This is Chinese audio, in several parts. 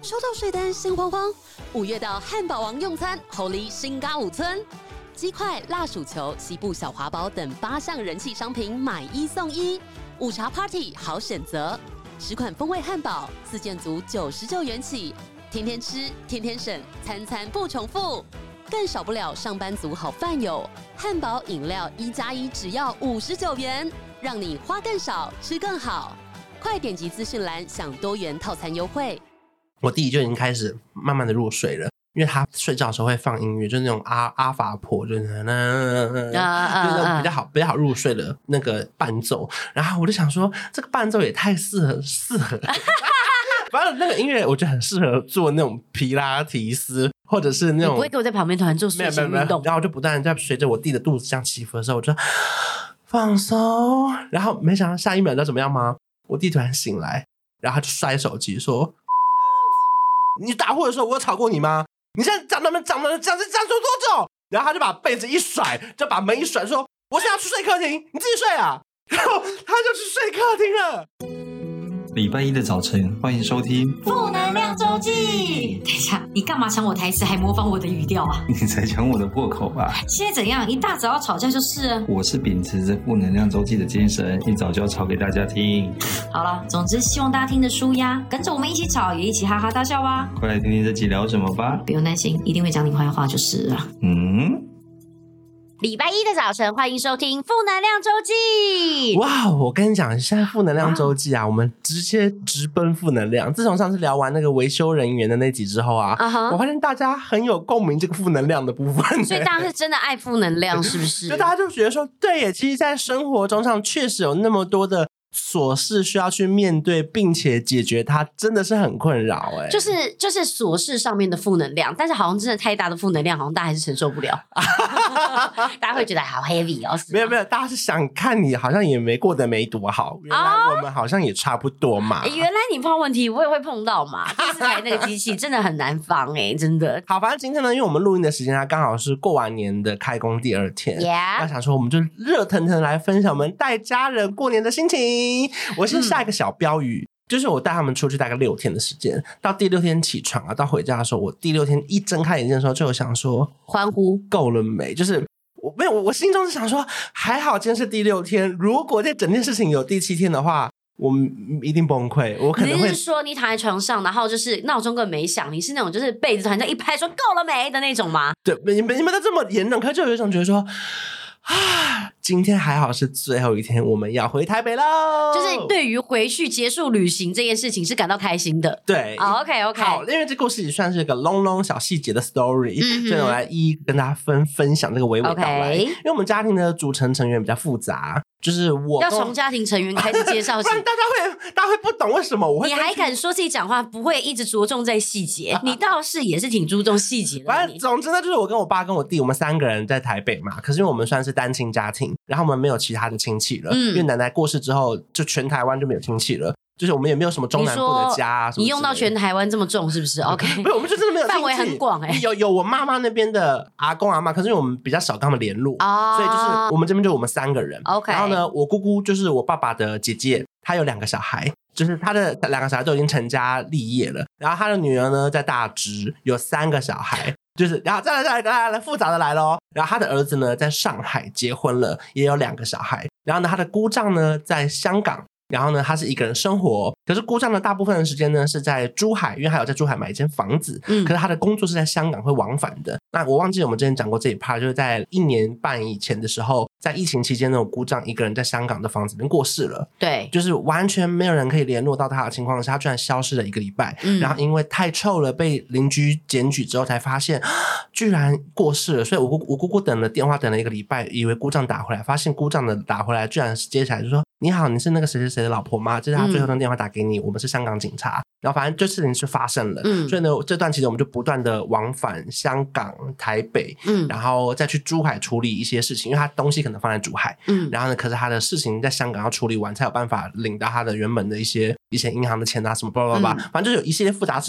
收到税单心慌慌，5月到汉堡王用餐，猴狸新嘎5村，鸡块、辣薯球、西部小华堡等8项人气商品买1送1，午茶 Party 好选择，10款风味汉堡，4件组99元起，天天吃，天天省，餐餐不重复。更少不了上班族好饭友，汉堡饮料1+1只要59元，让你花更少，吃更好。快点击资讯栏享多元套餐优惠。 我弟就已经开始慢慢的入睡了，因为他睡觉的时候会放音乐，就是那种阿法波，就是比较好入睡的那个伴奏。然后我就想说，这个伴奏也太适合了。反正那个音乐我觉得很适合做那种皮拉提斯，或者是那种。 你不会给我在旁边突然做睡前运动？ 然后我就不断在随着我弟的肚子这样起伏的时候，我就放松。然后没想到下一秒你知道怎么样吗？我弟突然醒来，然后他就摔手机说：“你打呼的时候我有吵过你吗？你现在讲说多久？”然后他就把被子一甩，就把门一甩，说：“我现在要去睡客厅，你自己睡啊。”然后他就去睡客厅了。 礼拜一的早晨，欢迎收听负能量周记。等一下，你干嘛抢我台词，还模仿我的语调啊？ 你才抢我的破口吧？ 现在怎样？一大早要吵架就是了。 我是秉持着负能量周记的精神，一早就要吵给大家听。 好了，总之希望大家听得舒压，跟着我们一起吵，也一起哈哈大笑吧。 快来听听这集聊什么吧。 不用担心，一定会讲你坏话就是了。礼拜一的早晨，欢迎收听负能量周记。 哇，我跟你讲，现在负能量周记啊，我们直接直奔负能量。自从上次聊完那个维修人员的那集之后啊，我发现大家很有共鸣这个负能量的部分。 所以大家是真的爱负能量，是不是？ 就大家就觉得说，对耶，其实在生活中上确实有那么多的琐事需要去面对，并且解决它，真的是很困扰哎。 就是琐事上面的负能量，但是好像真的太大的负能量，好像大家还是承受不了。大家会觉得好 heavy 哦。 没有，大家是想看你好像也没过得没多好，原来我们好像也差不多嘛。 原来你碰到问题，我也会碰到嘛。第4台那个机器真的很难防真的。 好，反正今天呢，因为我们录音的时间它刚好是过完年的开工第2天，那想说我们就热腾腾来分享我们带家人过年的心情。我先下一个小标语，就是我带他们出去大概6天的时间，到第6天起床啊，到回家的时候，我第6天一睁开眼睛的时候，就有想说欢呼够了没？就是我心中是想说，还好今天是第6天，如果这整件事情有第7天的话，我们一定崩溃。我可能会你是说你躺在床上，然后就是闹钟根本没响，你是那种就是被子突然间一拍说够了没的那种吗？ 对，你们都这么严重，可是就有一种觉得说今天还好是最后一天，我们要回台北喽。 就是对于回去结束旅行这件事情是感到开心的。 对 ，OK。 好，因为这故事也算是一个long 小细节的 story，所以我来一一跟大家分享这个娓娓道来。因为我们家庭的组成成员比较复杂，就是我要从家庭成员开始介绍起， 不然大家会不懂为什么我会。 你还敢说自己讲话不会一直着重在细节？你倒是也是挺注重细节的。 反正总之呢，就是我跟我爸跟我弟，我们3个人在台北嘛。可是因为我们算是单亲家庭，然后我们没有其他的亲戚了，因为奶奶过世之后，就全台湾就没有亲戚了。就是我们也没有什么中南部的家啊什么。 你用到全台湾这么重是不是 ？OK， 不是，我们就真的没有亲戚， 范围很广有我妈妈那边的阿公阿嬷，可是因为我们比较少跟他们联络，所以就是我们这边就我们3个人。 OK， 然后呢，我姑姑就是我爸爸的姐姐，她有2个小孩，就是她的2个小孩都已经成家立业了。然后她的女儿呢在大直有3个小孩。就是然后再来复杂的来咯。然后他的儿子呢在上海结婚了，也有2个小孩。然后呢他的姑丈呢在香港，然后呢他是一个人生活，可是姑丈呢大部分的时间呢是在珠海，因为他有在珠海买一间房子，可是他的工作是在香港会往返的。那我忘记我们之前讲过这一 part， 就是在1年半以前的时候，在疫情期间那种姑丈一个人在香港的房子里面过世了。对，就是完全没有人可以联络到他的情况下，他居然消失了1个礼拜，然后因为太臭了被邻居检举之后才发现居然过世了。所以我姑姑等了电话等了1个礼拜，以为姑丈打回来，发现姑丈的打回来居然是接起来就说你好，你是那个谁谁谁的老婆吗？这是他最后的电话打给你，我们是香港警察。然后反正这事情是发生了，所以呢这段期间我们就不断的往返香港、台北，然后再去珠海处理一些事情，因为他东西可能放在珠海，然后呢可是他的事情在香港要处理完才有办法领到他的原本的一些银行的钱啊什么巴拉巴拉，反正就有一系列复杂的事情。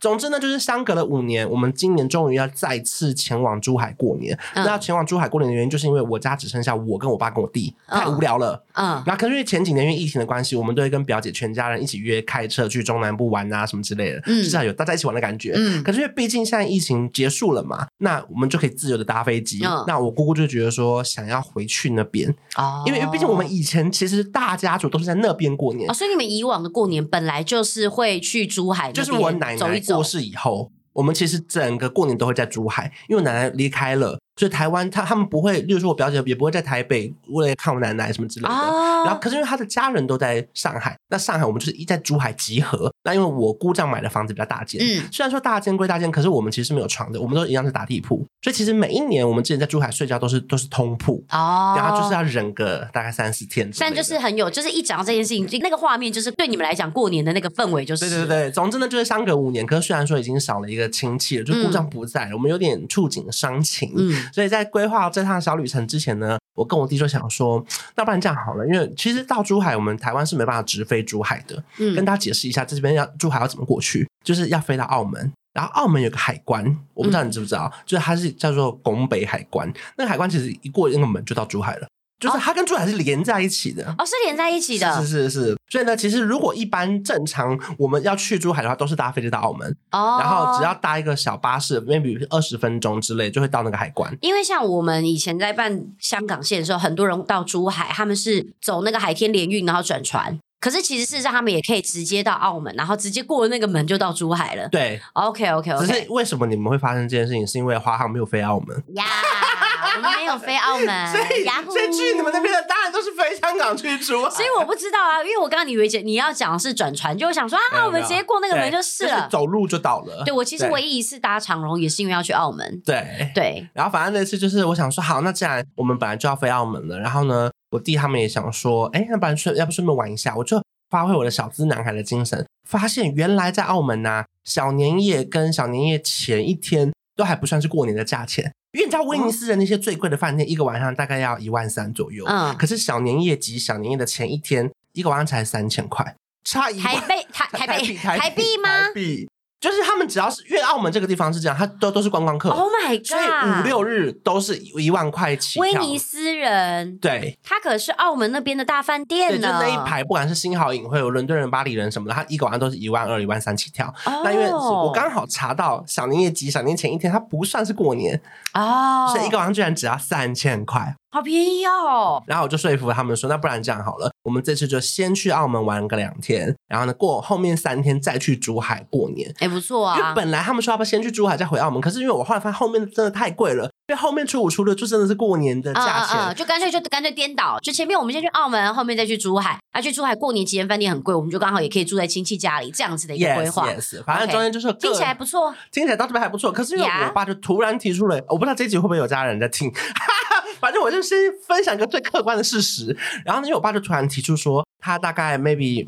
总之呢，就是相隔了5年，我们今年终于要再次前往珠海过年。那要前往珠海过年的原因，就是因为我家只剩下我跟我爸跟我弟，太无聊了。然后可是因为前几年因为疫情的关系，我们都会跟表姐全家人一起约开车去中南部玩啊什么之类的，就是要有大家一起玩的感觉。可是因为毕竟现在疫情结束了嘛，那我们就可以自由的搭飞机。那我姑姑就觉得说想要回去那边，因为毕竟我们以前其实大家族都是在那边过年。 所以你们以往的过年本来就是会去珠海那边就是我奶奶过世以后，我们其实整个过年都会在珠海，因为我奶奶离开了，所以台湾他们不会，例如说我表姐也不会在台北为了看我奶奶什么之类的。然后可是因为他的家人都在上海，那上海我们就是一在珠海集合。那因为我姑丈买的房子比较大间，虽然说大间归大间，可是我们其实没有床的，我们都一样是打地铺。所以其实每一年我们之前在珠海睡觉都是通铺，然后就是要忍个大概3-4天。 但就是很有，就是一讲到这件事情，那个画面就是对你们来讲过年的那个氛围就是。 对，总之呢就是相隔5年，可是虽然说已经少了一个亲戚了，就姑丈不在了，我们有点触景伤情。所以在规划这趟小旅程之前呢，我跟我弟就想说，那不然这样好了，因为其实到珠海我们台湾是没办法直飞珠海的。跟大家解释一下这边珠海要怎么过去，就是要飞到澳门。然后澳门有个海关，我不知道你知不知道，就是它是叫做拱北海关。那个海关其实一过那个门就到珠海了，就是它跟珠海是连在一起的。 是连在一起的。 是。所以呢，其实如果一般正常我们要去珠海的话，都是搭飞机到澳门，然后只要搭一个小巴士 maybe 20分钟之类就会到那个海关。 因为像我们以前在办香港线的时候，很多人到珠海他们是走那个海天联运然后转船，可是其实事实上他们也可以直接到澳门，然后直接过那个门就到珠海了。 对 OK。 只是为什么你们会发生这件事情，是因为华航没有飞澳门呀。我们没有飞澳门， 所以去你们那边的当然都是飞香港去珠海。 所以我不知道啊，因为我刚刚以为你要讲的是转船，就我想说我们直接过那个门就是了， 走路就到了。 对，我其实唯一一次搭长荣也是因为要去澳门。对， 然后反正那次就是我想说，好，那既然我们本来就要飞澳门了，然后呢，我弟他们也想说，要不然要不顺便玩一下，我就发挥我的小资男孩的精神，发现原来在澳门啊，小年夜跟小年夜前一天都还不算是过年的价钱。因为你知道威尼斯的那些最贵的饭店，一个晚上大概要13000左右，可是小年夜及小年夜的前一天，一个晚上才3000块，差1万。 台币吗？ 台币。就是他们只要是因为澳门这个地方是这样，它都是观光客。 Oh my god！ 所以5-6日都是1万块起跳。 威尼斯人， 对， 他可是澳门那边的大饭店呢。 对，就那一排，不管是新濠影会、有伦敦人、巴黎人什么的，他一个晚上都是12000、13000起跳。那因为我刚好查到小年夜及小年前一天，它不算是过年所以一个晚上居然只要3000块。 好便宜哦！ 然后我就说服他们说，那不然这样好了，我们这次就先去澳门玩个2天，然后呢过后面3天再去珠海过年。 不错啊！ 因为本来他们说要不要先去珠海再回澳门，可是因为我后来发现后面真的太贵了，因为后面初5初6就真的是过年的价钱， 就干脆颠倒，就前面我们先去澳门，后面再去珠海。去珠海过年期间饭店很贵，我们就刚好也可以住在亲戚家里，这样子的一个规划。 反正中间就是听起来不错， 听起来到这边还不错。可是因为我爸就突然提出了，我不知道这一集会不会有家人在听。反正我就先分享一个最客观的事实，然后呢，因为我爸就突然提出说，他大概 maybe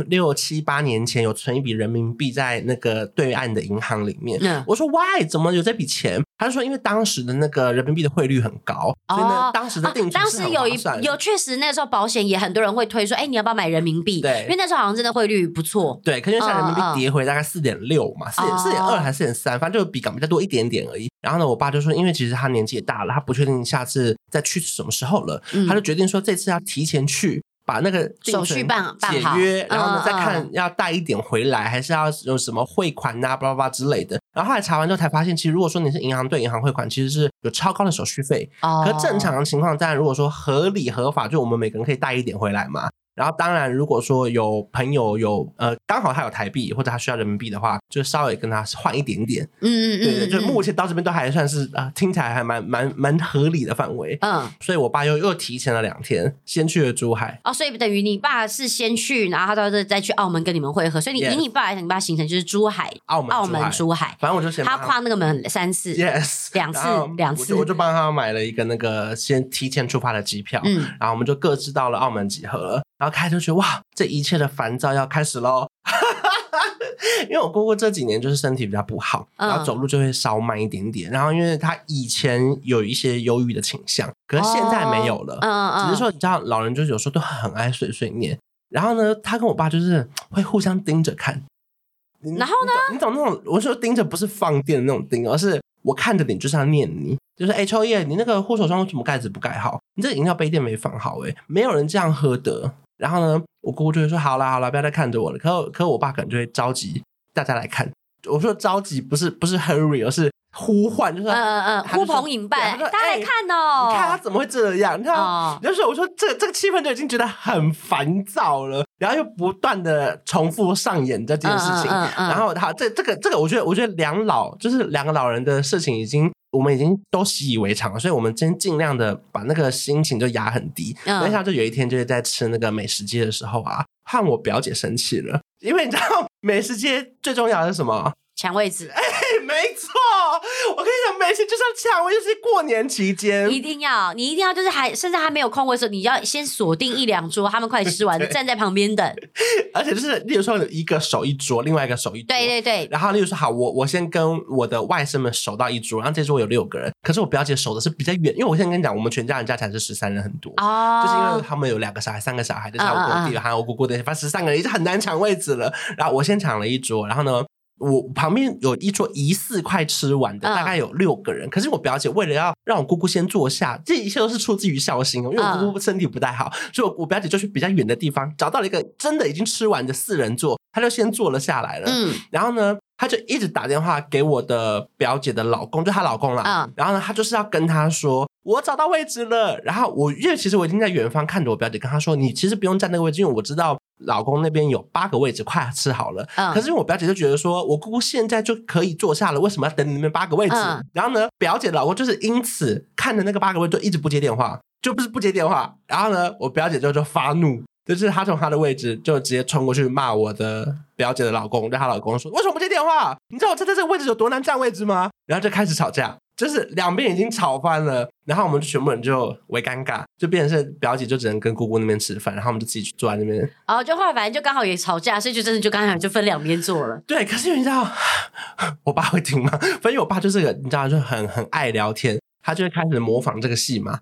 6、7、8年前有存一笔人民币在那个对岸的银行里面。我说 why 怎么有这笔钱？他就说因为当时的那个人民币的汇率很高，所以呢当时的定存是很划算的。 有确实那时候保险也很多人会推说，你要不要买人民币？ 对， 因为那时候好像真的汇率不错。 对，可是像人民币跌回大概4.6嘛，4.2还是4.3，反正就比港比较多一点点而已。然后呢，我爸就说，因为其实他年纪也大了，他不确定下次再去什么时候了，他就决定说这次要提前去。把那个手续办解约，然后呢再看要带一点回来，还是要有什么汇款啊巴拉巴拉之类的。然后后来查完之后才发现，其实如果说你是银行对银行汇款，其实是有超高的手续费。可正常的情况，当然如果说合理合法，就我们每个人可以带一点回来嘛。然后当然如果说有朋友有刚好他有台币或者他需要人民币的话，就稍微跟他换一点点。对，就目前到这边都还算是听起来还蛮合理的范围。所以我爸又提前了2天，先去了珠海。 所以等于你爸是先去，然后他到这再去澳门跟你们会合。所以以你爸来讲，你爸行程就是珠海、澳门、珠海。 反正我就先他跨那个门3次 ，yes， 2次。 我就帮他买了一个那个先提前出发的机票，然后我们就各自到了澳门集合了。然后开始就觉得哇，这一切的烦躁要开始咯。因为我姑姑这几年就是身体比较不好，然后走路就会稍慢一点点。然后因为她以前有一些忧郁的倾向，可是现在没有了。只是说你知道老人就是有时候都很爱碎碎念。然后呢，他跟我爸就是会互相盯着看。 然后呢？ 你懂那种，我说盯着不是放电的那种盯，而是我看着你就是要念你，就是秋叶，你那个护手霜怎么盖子不盖好？你这个饮料杯垫没放好，没有人这样喝的。然后呢，我姑姑就会说好啦，不要再看着我了。可我爸可能就会着急大家来看。我说着急不是 hurry， 而是呼唤，就是呼朋引伴，大家来看哦。 你看他怎么会这样？你看，就是我说这个气氛就已经觉得很烦躁了，然后又不断的重复上演这件事情。然后他这个，我觉得两个老人的事情我们已经都习以为常了，所以我们今天尽量的把那个心情就压很低。没想到就有一天就是在吃那个美食街的时候啊，和我表姐生气了，因为你知道美食街最重要的是什么？ 抢位置。 没错，我跟你讲，美食就是要抢位，就是过年期间你一定要就是甚至还没有空位的时候，你要先锁定1-2桌，他们快吃完站在旁边等。 而且就是例如说有一个守一桌，另外一个守一桌， 对。 然后例如说好，我先跟我的外甥们守到一桌，然后这桌有6个人，可是我表姐守的是比较远，因为我现在跟你讲，我们全家人加起来是13人，很多就是因为他们有2个小孩3个小孩，加上我弟还有我姑姑的，反正13个人已经很难抢位置了。然后我先抢了一桌，然后呢我旁边有一桌疑似快吃完的，大概有6个人。可是我表姐为了要让我姑姑先坐下，这一切都是出自于孝心因为我姑姑身体不太好，所以我表姐就去比较远的地方找到了一个真的已经吃完的4人座，她就先坐了下来了。然后呢，她就一直打电话给我的表姐的老公，就她老公啦。然后呢，她就是要跟他说我找到位置了。然后因为其实我已经在远方看着我表姐，跟她说你其实不用站那个位置，因为我知道老公那边有8个位置快吃好了。可是因为我表姐就觉得说我姑姑现在就可以坐下了，为什么要等你们8个位置？然后呢，表姐的老公就是因此看着那个8个位置就一直不接电话，就不是不接电话。然后呢，我表姐就发怒，就是她从她的位置就直接冲过去骂我的表姐的老公，对她老公说为什么不接电话？你知道我站在这个位置有多难占位置吗？然后就开始吵架，就是两边已经吵翻了。然后我们就全部人就为尴尬，就变成是表姐就只能跟姑姑那边吃饭，然后我们就自己去坐在那边。就后来反正就刚好也吵架，所以就真的就刚好就分2边坐了。 对，可是你知道我爸会听吗？反正我爸就是个你知道就很爱聊天，他就会开始模仿这个戏嘛。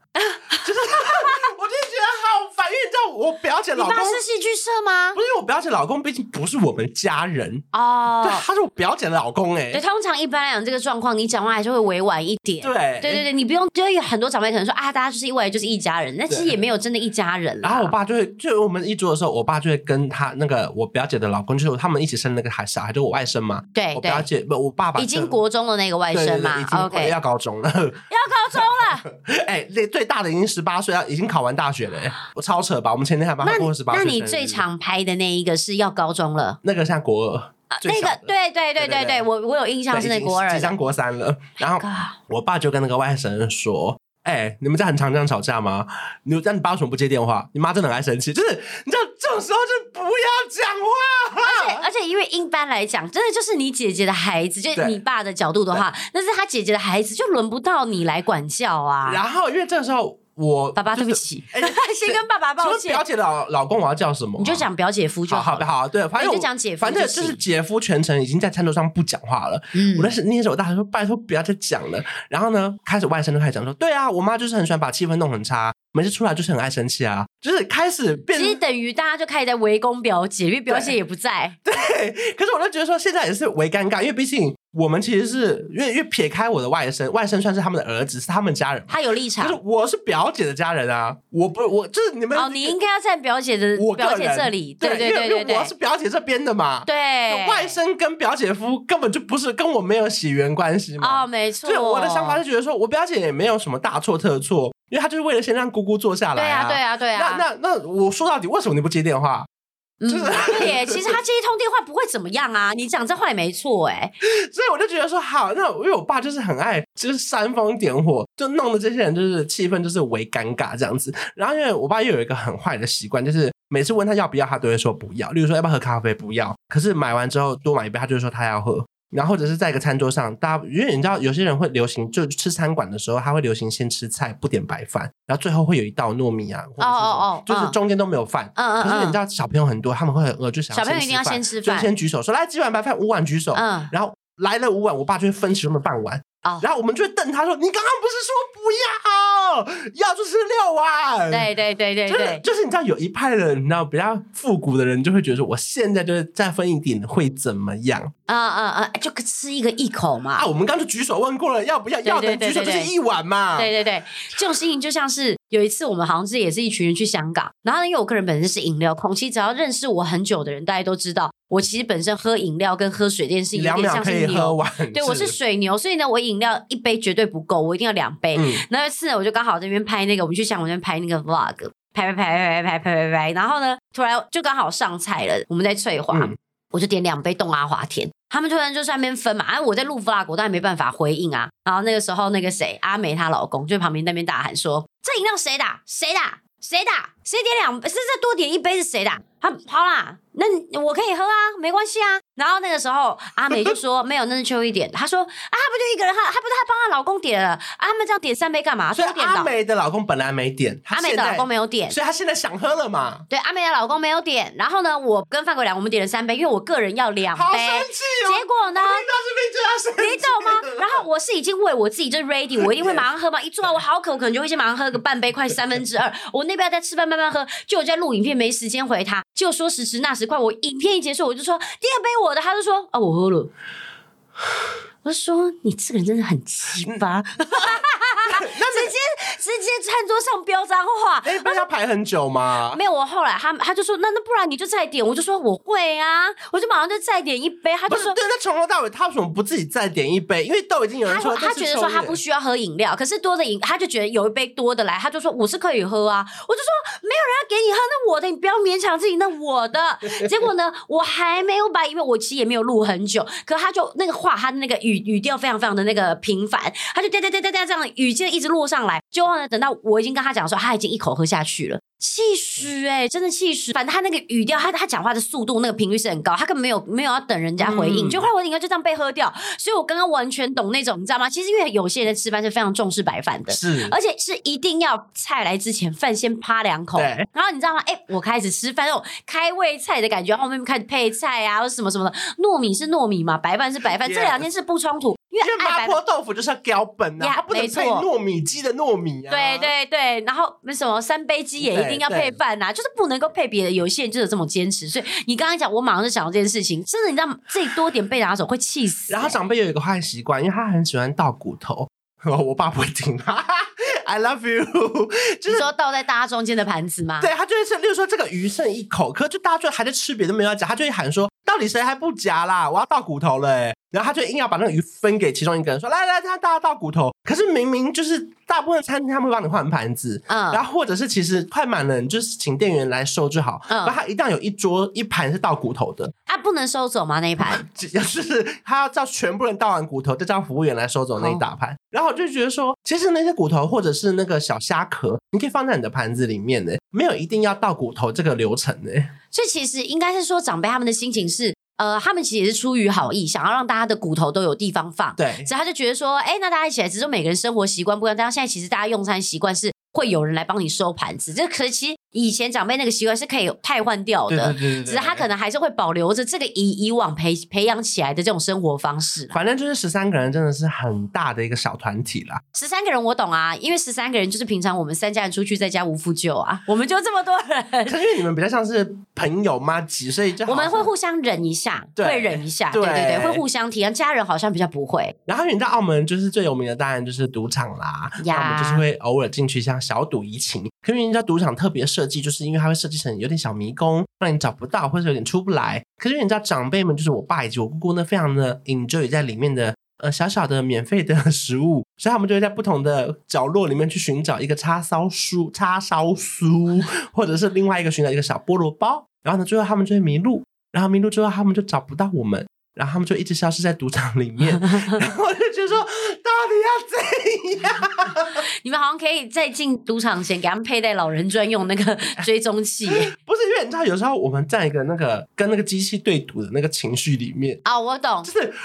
我表姐老公， 你爸是戏剧社吗？ 不是，我表姐老公毕竟不是我们家人对，他是我表姐的老公对， 通常一般来讲这个状况，你讲话还是会委婉一点。对，你不用，就有很多长辈可能说大家就是未来就是一家人，但其实也没有真的一家人啦。 然后我爸就我们一桌的时候，我爸就会跟他那个我表姐的老公，就是他们一起生那个小孩，就我外甥嘛。 对， 我表姐我爸爸已经国中的那个外甥嘛， 已经要高中了， 要高中了。 最大的已经18岁，已经考完大学了我超扯吧？我们前天还帮他过18岁。 那你最常拍的那一个是要高中了？ 那个像国2。 那个对，我有印象是那国2， 即将国3了。然后我爸就跟那个外甥说你们家很常这样吵架吗？你爸为什么不接电话？你妈真的很爱生气，就是你知道这种时候就不要讲话。 而且因为一般来讲，真的就是你姐姐的孩子，就是你爸的角度的话，那是他姐姐的孩子，就轮不到你来管教啊。 然后因为这个时候爸爸对不起，先跟爸爸抱歉。 表姐的老公我要叫什么？ 你就讲表姐夫就好。 好，对，反正就讲姐夫， 反正就是姐夫全程已经在餐桌上不讲话了。我那时候我大声说拜托不要再讲了。然后呢，开始外甥就开始讲说，对啊，我妈就是很喜欢把气氛弄很差，每次出来就是很爱生气啊，就是开始变。 其实等于大家就开始在围攻表姐，因为表姐也不在。 对，可是我就觉得说现在也是为尴尬，因为毕竟我们其实是因为撇开我的外甥算是他们的儿子，是他们家人， 他有立场。 可是我是表姐的家人啊，我就是你们你应该要站表姐的表姐这里，对， 因为我是表姐这边的嘛， 对， 外甥跟表姐夫根本就不是跟我没有血缘关系嘛， 没错。 所以我的想法是觉得说，我表姐也没有什么大错特错，因为她就是为了先让姑姑坐下来对啊。 那我说到底，为什么你不接电话？ 对耶，其实他接一通电话不会怎么样啊，你讲这话也没错所以我就觉得说好，那因为我爸就是很爱就是煽风点火，就弄得这些人就是气氛就是为尴尬这样子。然后因为我爸又有一个很坏的习惯，就是每次问他要不要，他都会说不要。例如说要不要喝咖啡，不要。可是买完之后多买一杯，他就会说他要喝。然后或者是在一个餐桌上，大家因为你知道有些人会流行，就吃餐馆的时候他会流行先吃菜不点白饭，然后最后会有一道糯米啊，或者是就是中间都没有饭。可是你知道小朋友很多，他们会很饿，就想要小朋友一定要先吃饭， 就先举手说来几碗白饭，5碗举手。然后来了5碗，我爸就会分其中的半碗， 然后我们就会瞪他说：“你刚刚不是说不要，要就是6万。” 对， 就是你知道有一派的人，你知道比较复古的人就会觉得说，我现在就是再分一点会怎么样？ 就吃一口嘛。 我们刚刚就举手问过了，要不要？要的举手就是1碗嘛。 对，这种事情就像是有一次我们好像也是一群人去香港，然后呢，因为我个人本身是饮料控，其实只要认识我很久的人，大家都知道。我其实本身喝饮料跟喝水这件事情有点像是 2秒可以喝完， 对，我是水牛，所以呢，我饮料1杯绝对不够，我一定要2杯。那一次呢，我就刚好在那边拍那个，我们去香港那边拍那个 vlog， 拍，然后呢，突然就刚好上菜了，我们在翠华，我就点2杯冻阿华田，他们突然就在那边分嘛，我在录 vlog， 我当然没办法回应啊。然后那个时候，那个谁，阿梅她老公就在旁边那边大喊说：“这饮料谁的？谁的？谁的？谁点2杯？是再多点1杯是谁的？”好啦，那我可以喝啊，没关系啊。然后那个时候阿美就说没有，那是秋一点。她说她不就一个人，她不是她帮她老公点了，他们这样点3杯干嘛？ 所以阿美的老公本来没点， 阿美的老公没有点， 所以她现在想喝了嘛？ 对，阿美的老公没有点。然后呢，我跟范国良我们点了3杯，因为我个人要2杯。 好生气哦！ 结果呢， 你懂吗？然后我是已经为我自己就 ready， 我一定会马上喝嘛。一做完我好渴，我可能就会先马上喝个半杯，快2/3。我那边要再吃饭慢慢喝，就我在录影片没时间回他，就说时迟那时快，我影片一结束我就说第2杯我的，他就说我喝了。我就说你这个人真的很奇葩。直接餐桌上飙脏话。 不是要排很久吗？ 没有，我后来他就说那不然你就再点，我就说我会啊，我就马上就再点1杯。他就说对，那从头到尾他为什么不自己再点1杯？因为都已经有人说他觉得说他不需要喝饮料，可是多的他就觉得有1杯多的来，他就说我是可以喝啊。我就说没有人要给你喝，那我的你不要勉强自己，那我的。结果呢，我还没有把，因为我其实也没有录很久，可他就那个话，他的那个语调非常非常的那个频繁，他就哒这样语气一直落上来。就呢，等到我已经跟他讲说，他已经1口喝下去了，气死真的气死。反正他那个语调，他讲话的速度那个频率是很高，他根本没有要等人家回应，就后来我应该就这样被喝掉。所以我刚刚完全懂那种，你知道吗？其实因为有些人吃饭是非常重视白饭的， 是， 而且是一定要菜来之前饭先趴2口，然后你知道吗？我开始吃饭那种开胃菜的感觉，后面开始配菜啊，或什么什么的。糯米是糯米嘛，白饭是白饭，这2件事不冲突。因为麻婆豆腐就是要标本啊，它不能配糯米鸡的糯米啊。 对，然后什么3杯鸡也一定要配饭啊，就是不能够配别的。有些人就是这么坚持，所以你刚刚讲，我马上就想到这件事情，真的，你知道自己多点被拿走会气死。 然后长辈有一个坏习惯，因为他很喜欢倒骨头。我爸不会听，I love you， 就是说倒在大家中间的盘子吗？ 对，他就会是，例如说这个鱼剩1口，可就大家就还在吃别的没有要夹，他就会喊说，到底谁还不夹啦？我要倒骨头了然后他就硬要把那个鱼分给其中一个人，说来，大家倒骨头。可是明明就是大部分餐厅他们会帮你换盘子，然后或者是其实快满了，你就是请店员来收就好。然后他一定要有一盘是倒骨头的， 他不能收走吗？那一盘就是他要叫全部人倒完骨头，再叫服务员来收走那一大盘。然后我就觉得说，其实那些骨头或者是那个小虾壳，你可以放在你的盘子里面没有一定要倒骨头这个流程所以其实应该是说，长辈他们的心情是。他们其实也是出于好意，想要让大家的骨头都有地方放。 对， 所以他就觉得说，那大家一起来，只是每个人生活习惯不一样。但现在其实大家用餐习惯是会有人来帮你收盘子，这可是其实以前长辈那个习惯是可以汰换掉的， 对， 只是他可能还是会保留着这个以往培养起来的这种生活方式。 反正就是13个人真的是很大的一个小团体啦。 13个人我懂啊，因为13个人就是平常我们3家人出去在家无负救啊，我们就这么多人。 可是因为你们比较像是朋友嘛，所以就我们会互相忍一下，会忍一下，对，会互相体谅。家人好像比较不会。 然后你知道澳门就是最有名的当然就是赌场啦，那我们就是会偶尔进去像小赌怡情。可是你知道赌场特别设计，就是因为它会设计成有点小迷宫，让你找不到或者有点出不来。可是你知道长辈们就是我爸以及我姑姑呢，非常的 enjoy 在里面的小小的免费的食物，所以他们就会在不同的角落里面去寻找一个叉烧酥，或者是另外一个寻找一个小菠萝包。然后呢，最后他们就会迷路，然后迷路之后他们就找不到我们，然后他们就一直消失在赌场里面。然后我就觉得说，到底要怎样？ 你们好像可以在进赌场前给他们佩戴老人专用那个追踪器。 不是，因为你知道有时候我们在一个那个跟那个机器对赌的那个情绪里面我懂， 就是不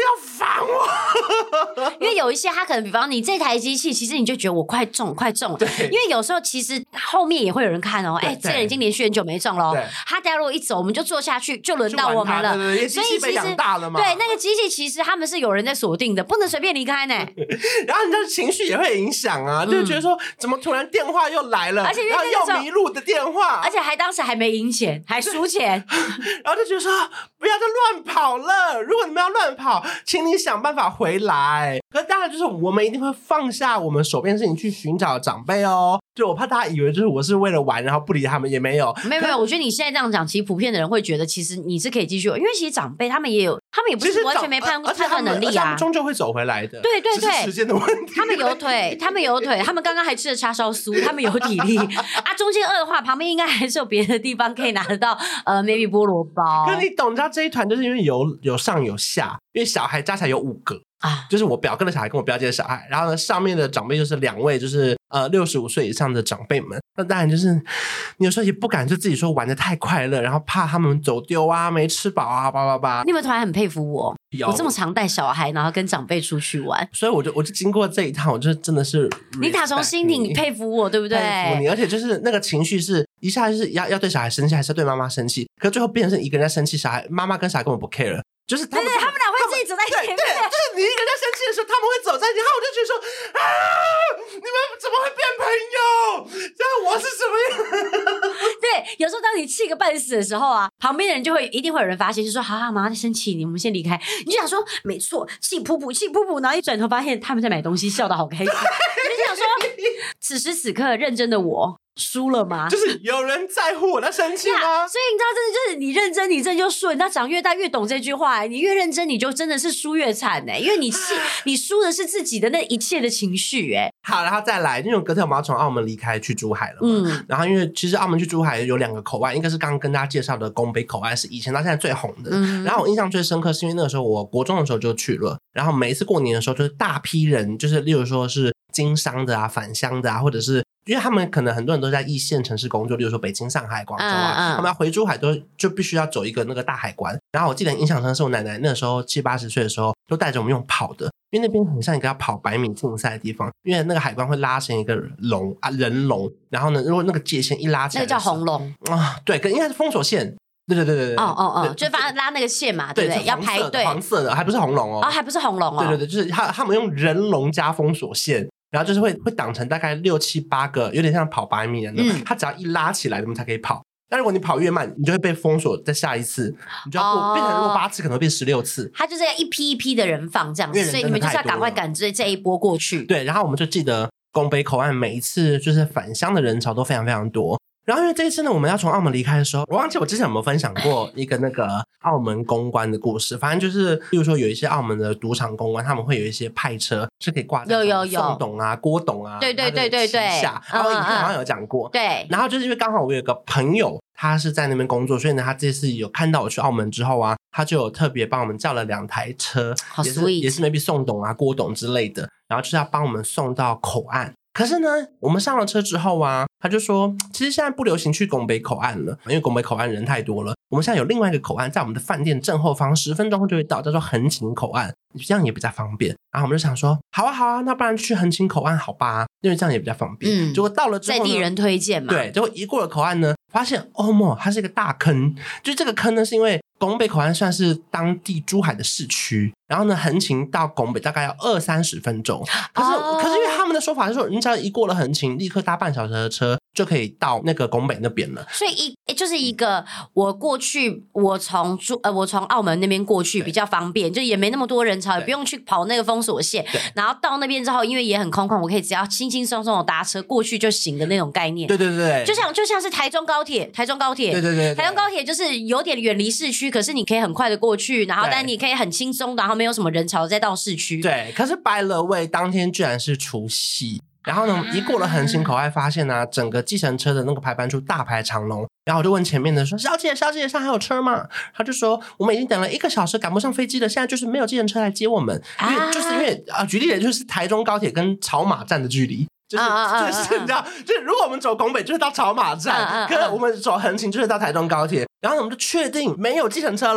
要烦我。 因为有一些他可能比方你这台机器其实你就觉得我快中了，因为有时候其实后面也会有人看哦，这人已经连续很久没中了，他待会如果一走我们就坐下去就轮到我们了， 所以其实对那个机器其实他们是有人在锁定的，不能随便离开呢。 然后你的情绪也会影响啊，就觉得说怎么突然电话又来了， 而且然后又迷路的电话， 而且还当时还没赢钱还输钱， 然后就觉得说不要再乱跑了，如果你们要乱跑请你想办法回来。可是当然就是我们一定会放下我们手边的事情去寻找长辈哦，就我怕大家以为就是我是为了玩然后不理他们，也没有， 我觉得你现在这样讲其实普遍的人会觉得其实你是可以继续，因为其实长辈他们也不是完全没判断能力啊， 他们终究会走回来的， 对， 只是时间的问题。 他们有腿他们刚刚还吃了叉烧酥，他们有体力啊，中间饿的话旁边应该还是有别的地方可以拿得到maybe 菠萝包。 可你懂，你知道这一团就是因为有上有下，因为小孩加起来有5个啊，就是我表哥的小孩跟我表姐的小孩，然后呢上面的长辈就是2位就是65岁以上的长辈们，那当然就是你有时候也不敢就自己说玩得太快乐，然后怕他们走丢啊没吃饱啊叭叭叭。 你有没有突然很佩服我这么常带小孩然后跟长辈出去玩， 所以我就经过这一趟我就真的是你打从心底你佩服我对不对？ 佩服你，而且就是那个情绪是一下就是要对小孩生气还是要对妈妈生气，可是最后变成是一个人在生气，小孩妈妈跟小孩根本不 care，就是他们俩会自己走在前面， 对，就是你一个人在生气的时候他们会走在一起，然后我就觉得说啊你们怎么会变朋友，这样我是什么样对，有时候当你气个半死的时候啊，旁边的人一定会有人发现，就说好妈妈在生气，我们先离开，你就想说没错，气噗噗，然后一转头发现他们在买东西，笑得好开心你就想说此时此刻认真的我输了吗？ 就是有人在乎我在生气吗？ 所以你知道真的就是你认真你真就输，那长越大越懂这句话，你越认真你就真的是输越惨因为你输的是自己的那一切的情绪好，然后再来因为隔天我们要从澳门离开去珠海了嘛，然后因为其实澳门去珠海有2个口岸，一个是刚刚跟大家介绍的拱北口岸，是以前到现在最红的，然后我印象最深刻是因为那个时候我国中的时候就去了，然后每一次过年的时候就是大批人，就是例如说是经商的啊返乡的啊，或者是因为他们可能很多人都在1线城市工作，例如说北京上海广州啊，他们要回珠海就必须要走一个那个大海关，然后我记得印象深刻是我奶奶那时候70、80岁的时候都带着我们用跑的，因为那边很像一个要跑100米竞赛的地方，因为那个海关会拉成一个龙啊人龙，然后呢如果那个界限一拉起来， 那个叫红龙啊，对，应该是封锁线，对， 就反正拉那个线嘛，对不对？要排队， 黄色的还不是红龙还不是红龙对，就是他们用人龙加封锁线，然后就是会挡成大概6、7、8个，有点像跑100米的那种，它只要一拉起来我们才可以跑，但如果你跑越慢你就会被封锁，再下一次你就要变成如果8次可能会变16次， 它就是要一批一批的人放这样子，所以你们就是要赶快赶这一波过去。 对，然后我们就记得拱北口岸每一次就是返乡的人潮都非常非常多，然后因为这一次呢我们要从澳门离开的时候，我忘记我之前有没有分享过一个那个澳门公关的故事，反正就是例如说有一些澳门的赌场公关他们会有一些派车是可以挂在宋董啊郭董啊对下，然后以前好像有讲过， 对， 然后就是因为刚好我有一个朋友他是在那边工作，所以呢他这次有看到我去澳门之后啊，他就有特别帮我们叫了2台车， 好 sweet， 也是 maybe 宋董啊郭董之类的，然后就是要帮我们送到口岸。可是呢我们上了车之后啊，他就说其实现在不流行去拱北口岸了，因为拱北口岸人太多了，我们现在有另外一个口岸在我们的饭店正后方10分钟后就会到，叫做横琴口岸，这样也比较方便。然后我们就想说好啊那不然去横琴口岸好吧，因为这样也比较方便。结果到了之后呢， 在地人推荐嘛， 对，结果一过了口岸呢发现它是一个大坑，就这个坑呢是因为拱北口岸算是当地珠海的市区，然后呢横琴到拱北大概要20-30分钟，可是因为他们的说法是说你只要一过了横琴立刻搭半小时的车就可以到那个拱北那边了， 所以就是一个我过去我从澳门那边过去比较方便，就也没那么多人潮，也不用去跑那个封锁线，然后到那边之后因为也很空旷，我可以只要轻轻松松的搭车过去就行的那种概念。 对， 就像是台中高铁，对，台中高铁就是有点远离市区，可是你可以很快的过去，然后但你可以很轻松，然后没有什么人潮再到市区。 对，可是by the way当天居然是除夕，然后呢一过了横琴口岸发现啊整个计程车的那个排班处大排长龙，然后我就问前面的说小姐上还有车吗？他就说我们已经等了1个小时赶不上飞机了，现在就是没有计程车来接我们，因为举例就是台中高铁跟草马站的距离，就是你知道，就是如果我们走拱北就是到草马站，可是我们走横琴就是到台中高铁，然后我们就确定没有计程车了，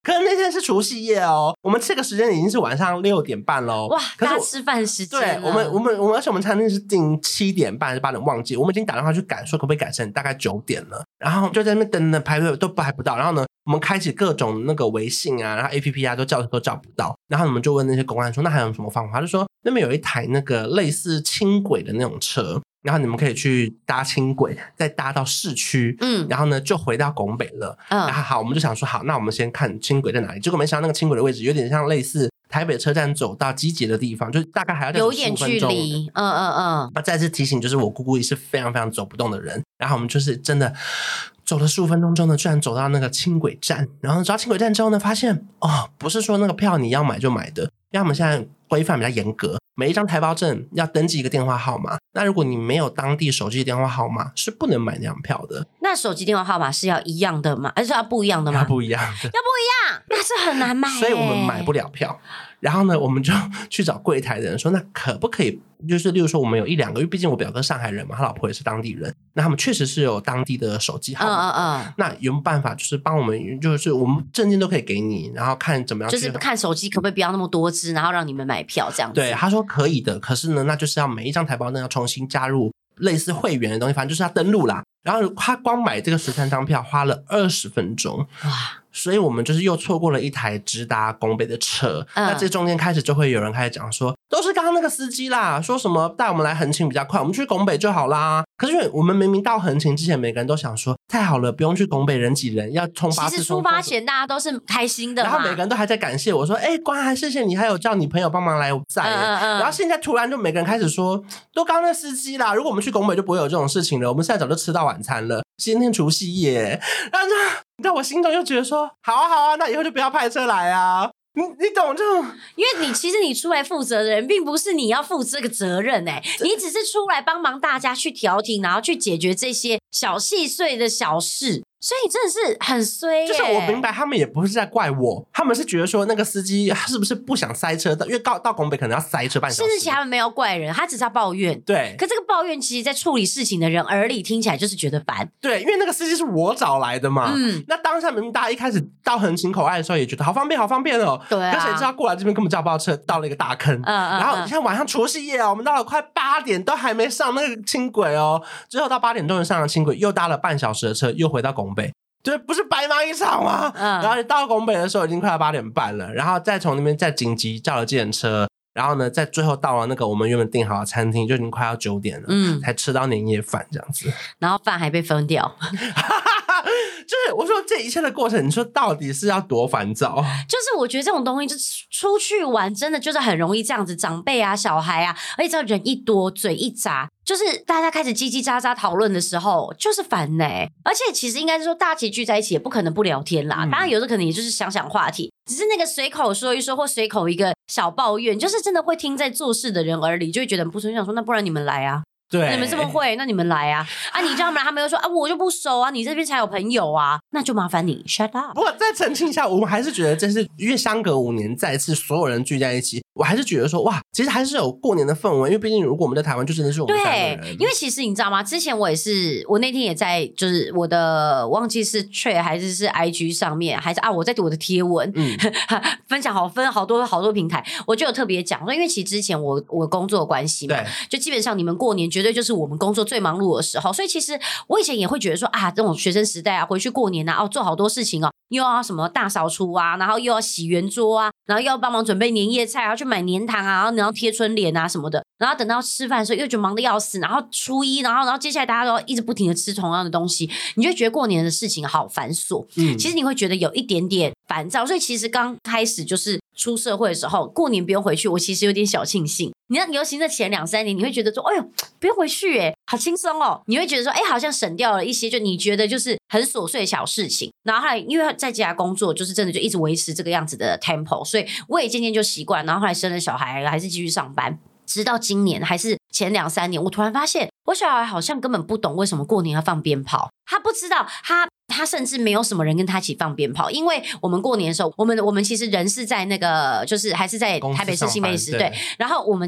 可是那天是除夕夜哦，我们这个时间已经是晚上6点半喽。 哇，大家吃饭时间对，我们而且我们餐厅是定7点半还是8点忘记，我们已经打电话去改，说可不可以改成大概9点了，然后就在那边等排队都排不到，然后呢我们开启各种那个微信啊，然后 APP 啊都叫不到，然后我们就问那些公安说那还有什么方法，他就说那边有一台那个类似轻轨的那种车，然后你们可以去搭轻轨再搭到市区，然后呢就回到拱北了，然后好我们就想说好那我们先看轻轨在哪里，结果没想到那个轻轨的位置有点像类似台北车站走到基捷的地方，就是大概还要有点距离， 再次提醒，就是我姑姑也是非常非常走不动的人，然后我们就是真的走了15分钟之后呢，居然走到那个轻轨站，然后走到轻轨站之后呢，发现不是说那个票你要买就买的，因为我们现在规范比较严格，每一张台胞证要登记一个电话号码，那如果你没有当地手机的电话号码是不能买那张票的。 那手机电话号码是要一样的吗？还是要不一样的吗？ 要不一样的， 要不一样，那是很难买所以我们买不了票。然后呢我们就去找柜台的人说那可不可以就是例如说我们有1-2个，因为毕竟我表哥上海人嘛，他老婆也是当地人，那他们确实是有当地的手机号码，那有没有办法就是帮我们，就是我们证件都可以给你，然后看怎么样就是看手机可不可以不要那么多支，然后让你们买票这样子。 对，他说可以的，可是呢那就是要每一张台胞证要重新加入类似会员的东西，反正就是要登录啦，然后他光买这个13张票花了20分钟，哇！所以我们就是又错过了一台直达拱北的车，那这中间开始就会有人开始讲说都是刚刚那个司机啦，说什么带我们来横琴比较快，我们去拱北就好啦。可是我们明明到横琴之前每个人都想说太好了，不用去拱北人挤人，要冲巴士。 其实出发前大家都是开心的嘛， 然后每个人都还在感谢我说关还谢谢你，还有叫你朋友帮忙来载然后现在突然就每个人开始说都刚那司机啦，如果我们去拱北就不会有这种事情了，我们现在早就吃到晚餐了，今天除夕夜。然后你知道我心中就觉得说好啊，那以后就不要派车来啊，你懂这种？ 因为其实你出来负责的人并不是你要负这个责任你只是出来帮忙大家去调停，然后去解决这些小细碎的小事，所以真的是很衰就是我明白他们也不是在怪我，他们是觉得说那个司机是不是不想塞车，因为到拱北可能要塞车半小时， 甚至其他们没有怪人，他只是要抱怨。 对， 可这个抱怨其实在处理事情的人耳里听起来就是觉得烦。 对，因为那个司机是我找来的嘛，那当下明明大家一开始到横琴口岸的时候也觉得好方便好方便哦， 对啊， 可谁知道过来这边根本叫不到车，到了一个大坑，然后你看晚上除夕夜我们到了快8点都还没上那个轻轨最后到8点终于上了轻轨，又搭了半小时的车又回到拱北，对，不是白忙一场吗？然后到拱北的时候已经快要8点半了，然后再从那边再紧急叫了计程车，然后呢在最后到了那个我们原本订好的餐厅，就已经快要9点了，才吃到年夜饭这样子， 然后饭还被分掉。 就是我说这一切的过程，你说到底是要多烦躁？ 就是我觉得这种东西就出去玩真的就是很容易这样子，长辈啊小孩啊，而且只要人一多嘴一杂，就是大家开始叽叽喳喳讨论的时候就是烦而且其实应该是说大家其实聚在一起也不可能不聊天啦，当然有的可能也就是想话题，只是那个随口说一说或随口一个小抱怨，就是真的会听在做事的人耳里就会觉得很不顺，想说那不然你们来啊， 对， 你们这么会，那你们来啊！你叫他们来，他们又说我就不熟啊，你这边才有朋友啊，那就麻烦你 shut up。 不过再澄清一下，我们还是觉得这是因为相隔5年再次所有人聚在一起，我还是觉得说哇，其实还是有过年的氛围，因为毕竟如果我们在台湾就真的是我们3个人。 对，因为其实你知道吗？之前我也是，我那天也在就是我的忘记是 Thread 还是 IG 上面，还是我在我的贴文分享好多平台，我就有特别讲说，因为其实之前我工作的关系嘛，就基本上你们过年绝对就是我们工作最忙碌的时候，所以其实我以前也会觉得说这种学生时代回去过年做好多事情又要什么大扫除然后又要洗圆桌然后又要帮忙准备年夜菜，然后去买年糖然后贴春联什么的，然后等到吃饭的时候又觉得忙得要死，然后初一然后接下来大家都一直不停的吃同样的东西，你就觉得过年的事情好繁琐，其实你会觉得有一点点烦躁，所以其实刚开始就是出社会的时候，过年不用回去，我其实有点小庆幸。你看，尤其是前2-3年，你会觉得说，哎呦，不用回去好轻松哦。你会觉得说，好像省掉了一些，就你觉得就是很琐碎的小事情。然后后来，因为在家工作，就是真的就一直维持这个样子的 tempo， 所以我也渐渐就习惯。然后后来生了小孩，还是继续上班。直到今年还是前2-3年，我突然发现我小孩好像根本不懂为什么过年要放鞭炮，他不知道，他甚至没有什么人跟他一起放鞭炮，因为我们过年的时候，我们其实人是在那个就是还是在台北市新北市，对，然后我们家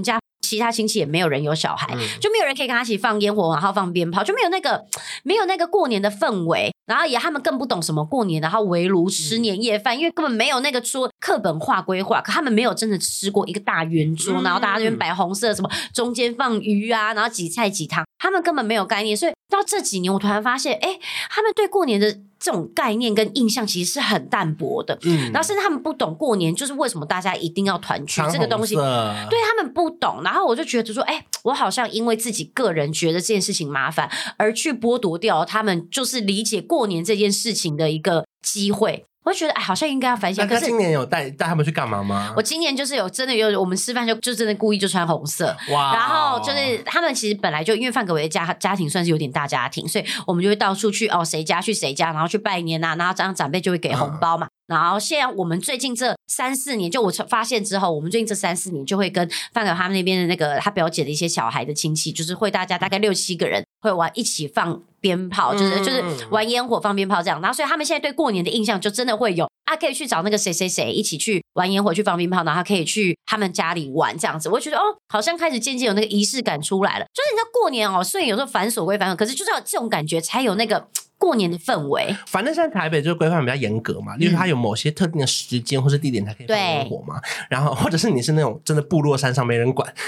其他亲戚也没有人有小孩，就没有人可以跟他一起放烟火，然后放鞭炮，就没有那个过年的氛围。然后他们更不懂什么过年，然后围炉吃年夜饭，因为根本没有那个说课本化规划，可他们没有真的吃过一个大圆桌，然后大家这边摆红色什么，中间放鱼啊，然后几菜几汤，他们根本没有概念。所以到这几年，我突然发现，他们对过年的这种概念跟印象其实是很淡薄的，然后甚至他们不懂过年就是为什么大家一定要团聚这个东西，对他们不懂。然后我就觉得说，我好像因为自己个人觉得这件事情麻烦，而去剥夺掉他们就是理解过年这件事情的一个机会。我就觉得好像应该要反省。 可是今年有带他们去干嘛吗？ 我今年就是真的有我们吃饭就真的故意就穿红色，哇！然后就是他们其实本来就因为范可为的家庭算是有点大家庭，所以我们就会到处去谁家去谁家，然后去拜年啊，然后这样长辈就会给红包嘛。然后现在我们最近这3-4年，就我发现之后，我们最近这3-4年就会跟范可他们那边的那个他表姐的一些小孩的亲戚，就是会大家大概6-7个人会玩一起放鞭炮，就是玩烟火放鞭炮这样。然后所以他们现在对过年的印象就真的会有可以去找那个谁谁谁一起去玩烟火去放鞭炮，然后可以去他们家里玩这样子。我觉得好像开始渐渐有那个仪式感出来了。就是你知道过年虽然有时候繁琐归繁琐，可是就是要这种感觉才有那个过年的氛围。 反正现在台北就是规范比较严格嘛，例如它有某些特定的时间或是地点才可以放烟火嘛，然后或者是你是那种真的部落山上没人管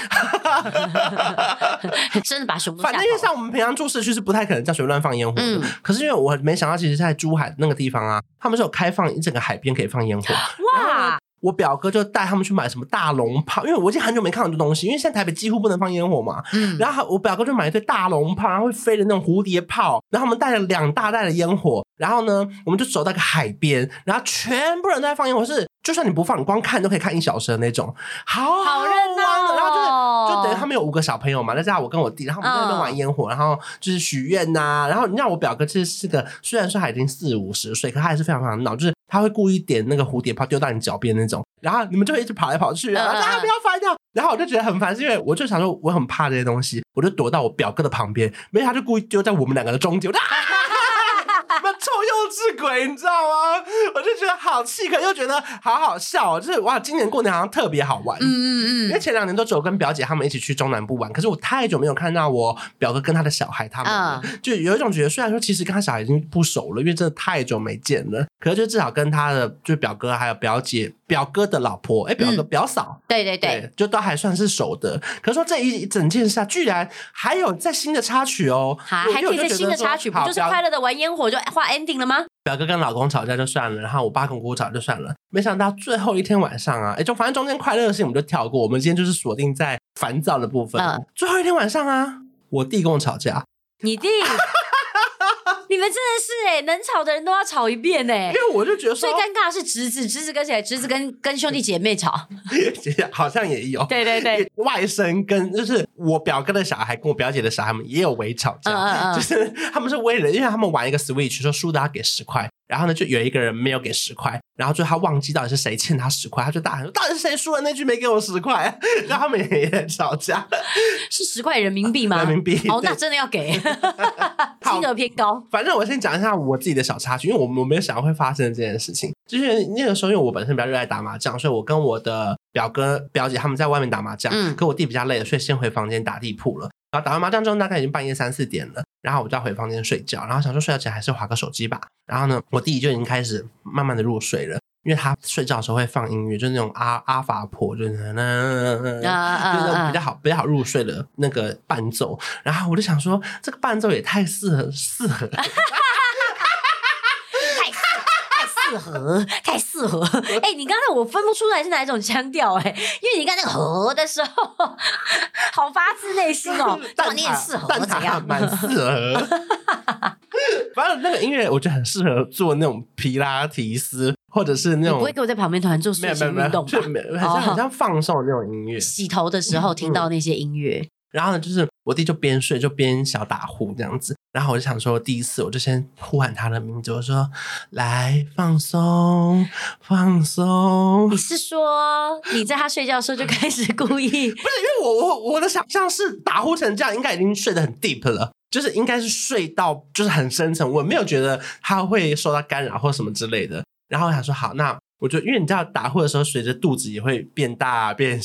真的把熊都吓跑。 反正因为像我们平常住市区是不太可能这样随便乱放烟火的，可是因为我没想到其实在珠海那个地方啊，他们是有开放一整个海边可以放烟火。哇！我表哥就带他们去买什么大龙炮，因为我已经很久没看到这东西，因为现在台北几乎不能放烟火嘛。然后我表哥就买一堆大龙炮，然后会飞的那种蝴蝶炮，然后我们带了2大袋的烟火，然后呢，我们就走到个海边，然后全部人都在放烟火，是就算你不放，你光看都可以看1小时的那种，好热闹。 然后就等于他们有5个小朋友嘛，再加上我跟我弟，然后我们在那边玩烟火，然后就是许愿呐。然后你知道我表哥其实是个虽然说他已经40-50岁，可他还是非常非常闹，就是他会故意点那个蝴蝶炮丢到你脚边那种，然后你们就会一直跑来跑去，然后大家不要翻掉。然后我就觉得很烦，是因为我就想说我很怕这些东西，我就躲到我表哥的旁边，没有他就故意丢在我们2个的中间，臭幼稚鬼，你知道吗？我就觉得好气，可又觉得好好笑，就是哇，今年过年好像特别好玩。因为前2年都只有跟表姐他们一起去中南部玩，可是我太久没有看到我表哥跟他的小孩他们就有一种觉得，虽然说其实跟他小孩已经不熟了，因为真的太久没见了，可是就至少跟他的就表哥还有表姐、表哥的老婆，表嫂，对，就都还算是熟的。可是说这一整件事居然还有在新的插曲还可以在新的插曲，不就是快乐的玩烟火就画 ending 了吗？ 表哥跟老公吵架就算了，然后我爸跟我姑吵就算了，没想到最后一天晚上啊，就反正中间快乐的事情我们就跳过，我们今天就是锁定在烦躁的部分。最后一天晚上啊，我弟跟我吵架。 你弟你们真的是能吵的人都要吵一遍因为我就觉得说最尴尬的是侄子跟谁？侄子跟兄弟姐妹吵好像也有， 对， 外甥跟就是我表哥的小孩跟我表姐的小孩们也有围吵架，就是他们是为了，因为他们玩一个 Switch 说输的要给10块，然后呢就有一个人没有给10块，然后就他忘记到底是谁欠他10块，他就大喊说到底是谁输了那局没给我10块，然后他们也在吵架。 是10块人民币吗？ 人民币。 那真的要给金额偏高。 反正我先讲一下我自己的小插曲，因为我没有想到会发生这件事情。就是那个时候因为我本身比较热爱打麻将，所以我跟我的表哥表姐他们在外面打麻将，可我弟比较累了，所以先回房间打地铺了。然后打完麻将之后大概已经半夜3-4点了，然后我就要回房间睡觉，然后想说睡觉前还是滑个手机吧。然后呢我弟就已经开始慢慢的入睡了，因为他睡觉的时候会放音乐，就是那种阿法波，就是比较好入睡的那个伴奏。然后我就想说这个伴奏也太适合太适合你刚才我分不出来是哪一种腔调因为你刚才那个和的时候好发自内心你很适合怎样蛮适合反正那个音乐我觉得很适合做那种皮拉提斯，或者是那种你不会给我在旁边突然做睡前运动吧？ 很像放松的那种音乐， 洗头的时候听到那些音乐。 然后呢就是我弟就边睡就边小打呼这样子，然后我就想说第一次我就先呼喊他的名字，我说来放松放松。 你是说你在他睡觉的时候就开始故意？不是， 因为我的想象是打呼成这样应该已经睡得很 deep 了，就是应该是睡到就是很深层，我没有觉得他会受到干扰或什么之类的。然后我想说好，那我就因为你知道打呼的时候随着肚子也会变大变小，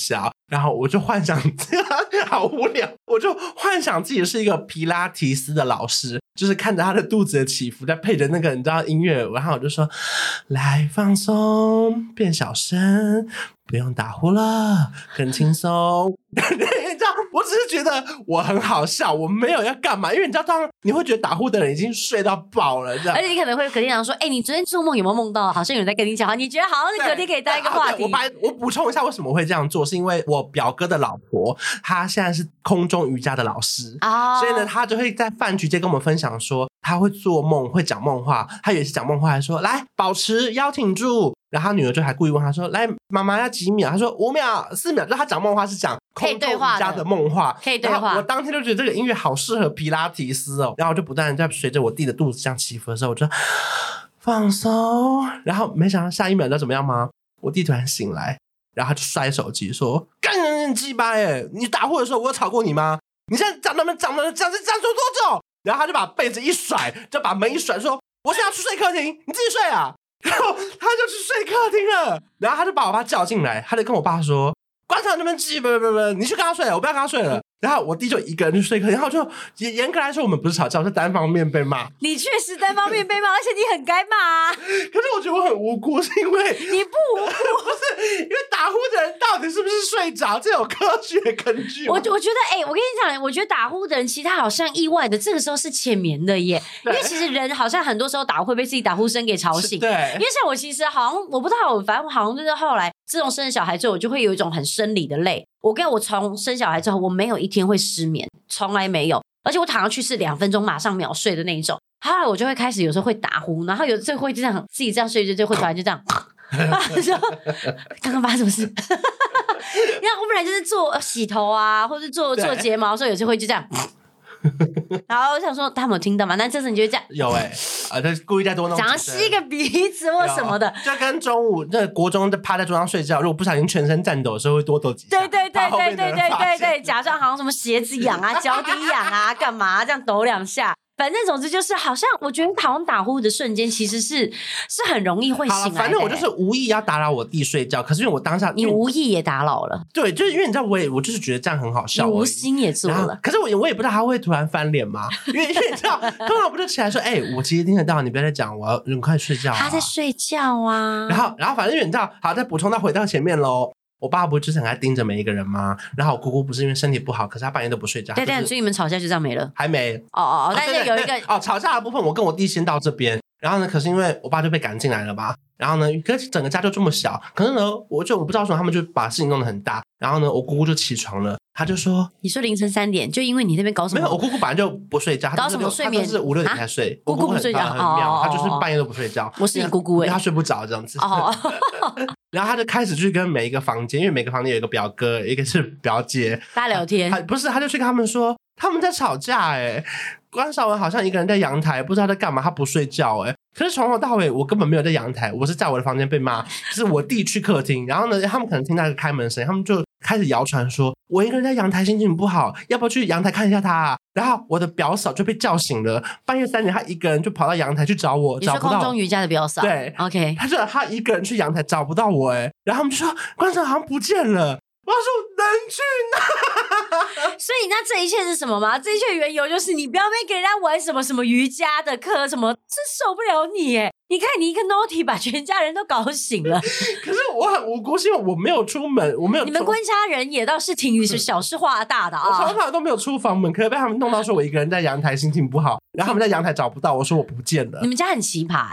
然后我就幻想好无聊，我就幻想自己是一个皮拉提斯的老师，就是看着他的肚子的起伏，再配着那个你知道音乐，然后我就说来放松，变小声，不用打呼了，更轻松。你知道，我只是觉得我很好笑，我没有要干嘛，因为你知道，当你会觉得打呼的人已经睡到爆了，这样。 而且你可能会隔天讲说，你昨天做梦有没有梦到好像有人在跟你讲话？你觉得好像是隔天可以当一个话题。 我补充一下，为什么会这样做，是因为我表哥的老婆，她现在是空中瑜伽的老师所以呢，她就会在饭局间跟我们分享说，她会做梦，会讲梦话。她有一次讲梦话还说，来保持腰挺住。然后他女儿就还故意问他说：“来，妈妈要几秒？”他说5秒、4秒。就他讲梦话是讲空中瑜伽的梦话， 可以对话。 我当天就觉得这个音乐好适合皮拉提斯哦，然后我就不断在随着我弟的肚子这样起伏的时候，我就放松。然后没想到下一秒你知道怎么样吗？我弟突然醒来，然后他就摔手机说：“干人鸡巴耶！你打呼的时候我有吵过你吗？你现在讲说多久？”然后他就把被子一甩，就把门一甩，说：“我现在要去睡客厅，你自己睡啊。”然后他就去睡客厅了，然后他就把我爸叫进来，他就跟我爸说：“馆长那边鸡，不，你去跟他睡了，我不要跟他睡了。”然后我弟就一个人去睡客厅，然后就严格来说，我们不是吵架，我是单方面被骂。 你确实单方面被骂，而且你很该骂啊。 可是我觉得我很无辜，是因为你不无辜， 不是因为打呼的人到底是不是睡着，这有科学根据吗？ 我觉得，我跟你讲，我觉得打呼的人其实他好像意外的这个时候是浅眠的耶，因为其实人好像很多时候打呼会被自己打呼声给吵醒。 对， 因为像我其实好像我不知道，反正好像就是后来自从生了小孩之后，我就会有一种很生理的累。我从生小孩之后，我没有一天会失眠，从来没有，而且我躺上去是2分钟马上秒睡的那一种。后来我就会开始有时候会打呼，然后有时候会这样自己这样睡就会突然就这样，说刚刚发生什么事？然后我本来就是做洗头啊，或者做睫毛的时候，有时候会就这样。然后我想说他们有听到吗？但这次你就会这样有他故意在多弄， 想要吸个鼻子或什么的， 就跟中午那国中趴在桌上睡觉，如果不小心全身颤抖的时候会多抖几下， 对，假装好像什么鞋子痒啊、脚底痒啊，干嘛这样抖2下。反正总之就是好像我觉得好像打呼的瞬间其实是很容易会醒来的。 反正我就是无意要打扰我弟睡觉，可是因为我当下你无意也打扰了。 对，就是因为你知道我就是觉得这样很好笑， 你无心也做了。 可是我也不知道他会突然翻脸嘛，因为你知道通常不就起来说我其实听得到，你不要再讲，我要很快睡觉他在睡觉啊。 然后反正因为你知道，好，再补充到回到前面咯。我爸不就是很爱盯着每一个人吗？然后我姑姑不是因为身体不好，可是她半夜都不睡觉。 对，所以你们吵架就这样没了？ 还没但是有一个吵架的部分，我跟我弟先到这边。然后呢，可是因为我爸就被赶进来了嘛，然后呢，可是整个家就这么小，可是呢，我不知道为什么他们就把事情弄得很大。然后呢，我姑姑就起床了，她就说：“ 你说凌晨3点，就因为你那边搞什么？” 没有，我姑姑本来就不睡觉， 搞什么睡眠？ 她是5、6点才睡。 姑姑不睡觉， 很妙，她就是半夜都不睡觉。 我是你姑姑她睡不着这样子。然后她就开始去跟每一个房间，因为每个房间有一个表哥，一个是表姐， 大家聊天。 不是，她就去跟他们说他们在吵架关韶文好像一个人在阳台，不知道在干嘛，他不睡觉可是从头到尾我根本没有在阳台，我是在我的房间被骂，就是我弟去客厅，然后呢，他们可能听到一个开门声音，他们就开始谣传说我一个人在阳台心情不好，要不要去阳台看一下他啊？然后我的表嫂就被叫醒了，半夜3点他一个人就跑到阳台去找我，找不到。 你说空中瑜伽的表嫂？ 对 ，OK， 他一个人去阳台找不到我然后他们就说馆长好像不见了。我说人去哪？ 所以那这一切是什么吗？这一切缘由就是你不要给人家玩什么瑜伽的课什么，真受不了你你看你一个 naughty 把全家人都搞醒了。 可是我很无辜，是因为我没有出门，我没有。 你们关家人也倒是挺小事化大的啊！ 我从小都没有出房门，可是被他们弄到说我一个人在阳台心情不好，然后他们在阳台找不到我，说我不见了。 你们家很奇葩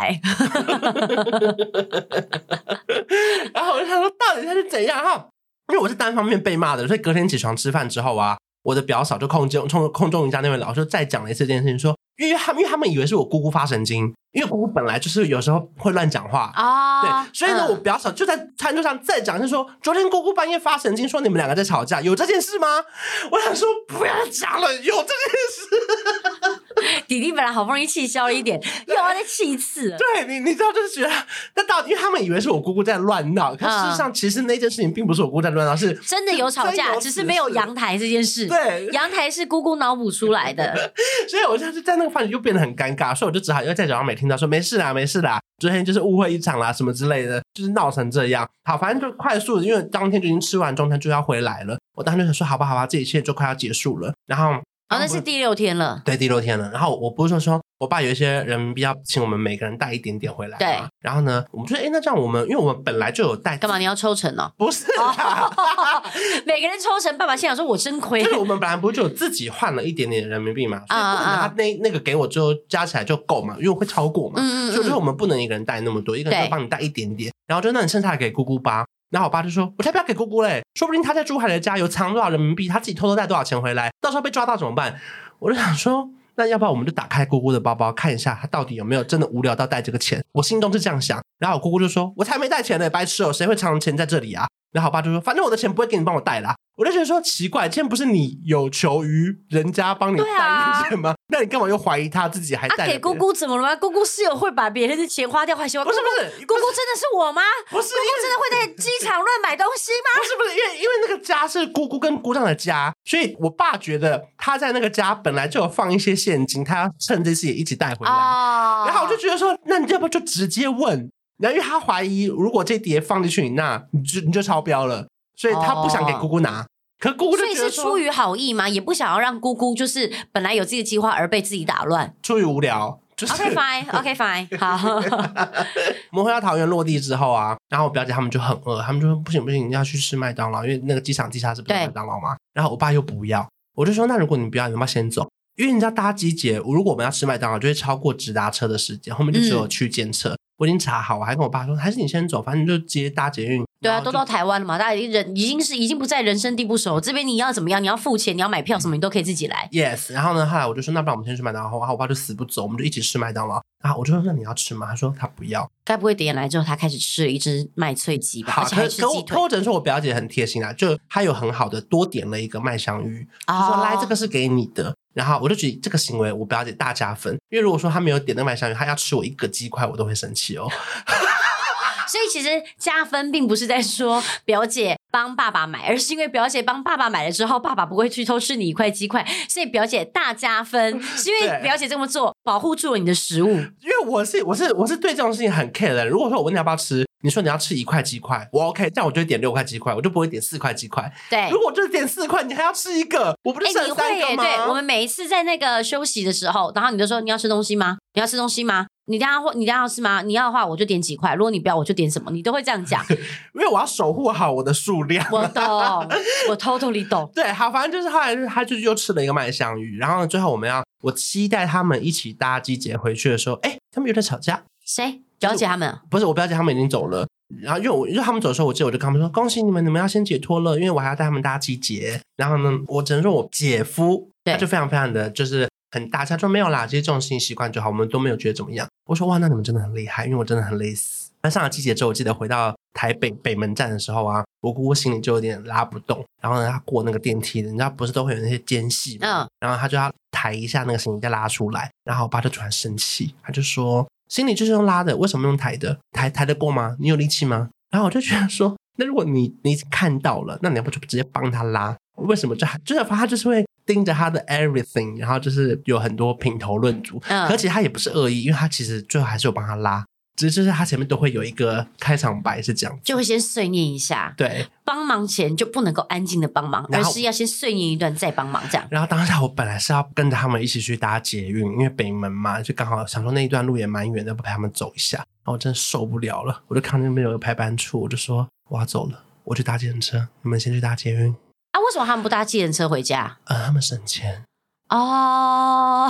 然后我就想说，到底他是怎样哈？因为我是单方面被骂的，所以隔天起床吃饭之后啊，我的表嫂就空中瑜伽那位老师再讲了一次这件事情，说因为他们以为是我姑姑发神经，因为姑姑本来就是有时候会乱讲话对，所以呢，我表嫂就在餐桌上再讲，就说昨天姑姑半夜发神经，说你们2个在吵架，有这件事吗？我想说不要讲了，有这件事。 弟弟本来好不容易气消了一点，又要再气一次了。 对，你知道，就是觉得，那到底因为他们以为是我姑姑在乱闹，可事实上其实那件事情并不是我姑姑在乱闹，是真的有吵架，只是没有阳台这件事。 对， 阳台是姑姑脑补出来的， 所以我就在那个饭局就变得很尴尬，所以我就只好又在早上没听到说没事啦，没事啦，昨天就是误会一场啦，什么之类的，就是闹成这样。好，反正就快速的，因为当天就已经吃完中餐就要回来了，我当时就想说，好吧，这一切就快要结束了，然后。 那是第6天了。 对，第6天了。然后我不是说我爸有一些人民币要请我们每个人带一点点回来，对。然后呢，我们就说，那这样因为我们本来就有带， 干嘛你要抽成哦？ 不是啦， 每个人抽成。爸爸心想说，我真亏。 就是我们本来不是就有自己换了一点点人民币嘛，所以他那个给我之后加起来就够嘛，因为会超过嘛，所以就是我们不能一个人带那么多，一个人就帮你带一点点，然后就那你剩下的给姑姑吧。然后我爸就说，我才不要给姑姑嘞，说不定他在珠海的家有藏多少人民币，他自己偷偷带多少钱回来，到时候被抓到怎么办？我就想说，那要不然我们就打开姑姑的包包看一下，她到底有没有真的无聊到带这个钱。我心中是这样想，然后我姑姑就说，我才没带钱呢，白痴哦，谁会藏钱在这里啊？然后我爸就说，反正我的钱不会给你帮我带啦。我就觉得说奇怪，今天不是你有求于人家帮你带钱吗？那你干嘛又怀疑他自己还带？ 给姑姑怎么了吗？姑姑是有会把别人的钱花掉，还喜欢？不是，姑姑真的是我吗？不是，姑姑真的会在机场乱买东西吗？ 不是，因为那个家是姑姑跟姑丈的家，所以我爸觉得他在那个家本来就有放一些现金，他要趁这次也一起带回来。然后我就觉得说，那你要不就直接问？然后因为他怀疑，如果这碟放进去你那，你就超标了。所以他不想给姑姑拿，可姑姑就觉得说， 所以是出于好意吗？也不想要让姑姑就是本来有自己的计划而被自己打乱， 出于无聊。就是、 OK fine 好。 我们回到桃园落地之后啊，然后我表姐他们就很饿，他们就说不行，要去吃麦当劳，因为那个机场地下室不是麦当劳嘛。然后我爸又不要，我就说那如果你不要，你要不要先走？因为人家搭机捷，如果我们要吃麦当劳，就会超过直达车的时间，后面就只有区间车。我已经查好，我还跟我爸说，还是你先走，反正你就搭捷运。 对啊，都到台湾了嘛，大家已经不在人生地不熟，这边你要怎么样，你要付钱，你要买票什么，你都可以自己来。 Yes， 然后呢，后来我就说，那不然我们先去麦当劳，然后我爸就死不走，我们就一起吃麦当劳。然后我就说，那你要吃吗？他说他不要。 该不会点来之后，他开始吃了一只麦脆鸡吧？ 好， 而且还吃鸡腿。 我只能说我表姐很贴心啦，就她有很好的多点了一个麦香鱼，就说来这个是给你的。然后我就觉得这个行为我表姐大加分，因为如果说她没有点那个麦香鱼，她要吃我一个鸡块，我都会生气哦。 所以其实加分并不是在说表姐帮爸爸买，而是因为表姐帮爸爸买了之后，爸爸不会去偷吃你一块鸡块，所以表姐大加分，是因为表姐这么做保护住了你的食物。 因为我是对这种事情很 care 的。如果说我问你要不要吃，你说你要吃1块鸡块，我 OK， 这样我就会点6块鸡块，我就不会点4块鸡块。 对， 如果就是点4块，你还要吃一个，我不是剩3个吗？ 对，我们每一次在那个休息的时候，然后你就说你要吃东西吗？你要吃东西吗？你等一下要吃吗？你要的话我就点几块，如果你不要我就点什么，你都会这样讲。 因为我要守护好我的数量。 我懂，我 totally 懂。 对，好，反正就是后来他就又吃了一个麦香鱼，然后最后我期待他们一起搭机捷回去的时候，他们有在吵架。 谁？表姐他们？ 不是，我表姐他们已经走了。然后因为他们走的时候，我记得我就跟他们说恭喜你们要先解脱了，因为我还要带他们搭机捷。然后呢，我只能说我姐夫他就非常非常的就是很大，他说没有啦，其实这种事情习惯就好，我们都没有觉得怎么样。我说哇，那你们真的很厉害，因为我真的很累死。那上了机捷之后，我记得回到台北北门站的时候啊，我姑姑心里就有点拉不动。然后呢，他过那个电梯，人家不是都会有那些间隙嘛，然后他就要抬一下那个行李再拉出来。然后我爸就突然生气，他就说行李就是用拉的，为什么用抬的？抬得过吗？你有力气吗？然后我就觉得说，那如果你看到了，那你要不就直接帮他拉？为什么就是他就是会盯着他的 everything， 然后就是有很多品头论足，而且他也不是恶意，因为他其实最后还是有帮他拉，只是就是他前面都会有一个开场白是这样子， 就会先碎念一下。 对， 帮忙前就不能够安静的帮忙，而是要先碎念一段再帮忙这样。 然后当下我本来是要跟着他们一起去搭捷运，因为北门嘛，就刚好想说那一段路也蛮远的，陪他们走一下。然后我真的受不了了，我就看那边有个排班处，我就说我要走了，我去搭计程车，你们先去搭捷运。 啊，为什么他们不搭计程车回家？ 他们省钱。 好，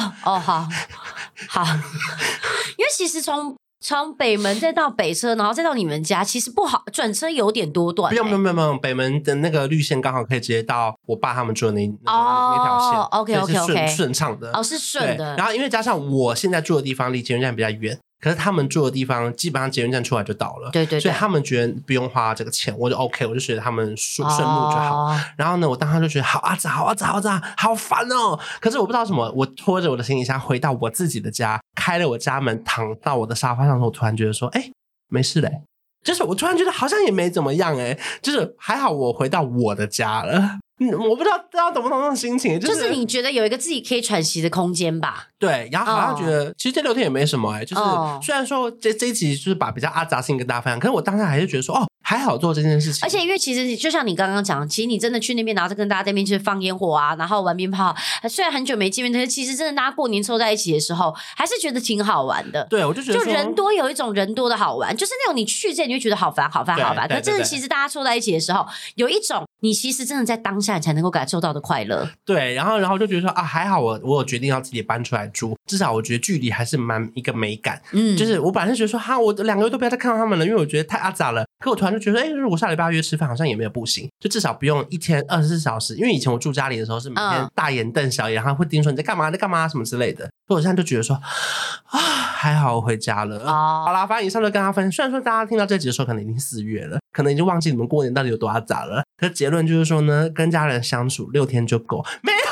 因为其实从北门再到北车，然后再到你们家，其实不好，转车有点多段。不用，北门的那个绿线刚好可以直接到我爸他们住的那条线。 OK， 是顺畅的。 是顺的。 然后因为加上我现在住的地方离捷运站比较远， 可是他们住的地方基本上捷运站出来就到了， 对， 所以他们觉得不用花这个钱，我就 OK， 我就觉得他们顺路就好。然后呢，我当时就觉得好阿杂，好烦哦。可是我不知道什么，我拖着我的行李箱回到我自己的家，开了我家门，躺到我的沙发上的时候，我突然觉得说，没事嘞。就是我突然觉得好像也没怎么样就是还好我回到我的家了。我不知道大家懂不懂那种心情， 就是你觉得有一个自己可以喘息的空间吧。 对，然后好像觉得其实这6天也没什么就是虽然说这一集就是把比较阿杂事情跟大家分享，可是我当时还是觉得说还好做这件事情。 而且因为其实就像你刚刚讲，其实你真的去那边，然后再跟大家在那边去放烟火啊，然后玩鞭炮，虽然很久没见面，但是其实真的大家过年凑在一起的时候，还是觉得挺好玩的。 对，我就觉得就人多有一种人多的好玩，就是那种你去之前你会觉得好烦，可真的其实大家凑在一起的时候，有一种你其实真的在当下你才能够感受到的快乐。 对，然后就觉得说还好我有决定要自己搬出来住，至少我觉得距离还是蛮一个美感。就是我本来是觉得说我2个月都不要再看到他们了，因为我觉得太阿杂了。可我突然就觉得如果下礼拜要约吃饭好像也没有不行，就至少不用一天24小时，因为以前我住家里的时候是每天大眼瞪小眼，然后会盯说你在干嘛什么之类的。所以我现在就觉得说还好我回家了。好啦，反正以上就跟大家分享，虽然说大家听到这集的时候可能已经4月了，可能已经忘记你们过年到底有多阿杂了，可是结论就是说呢，跟家人相处6天就够。没有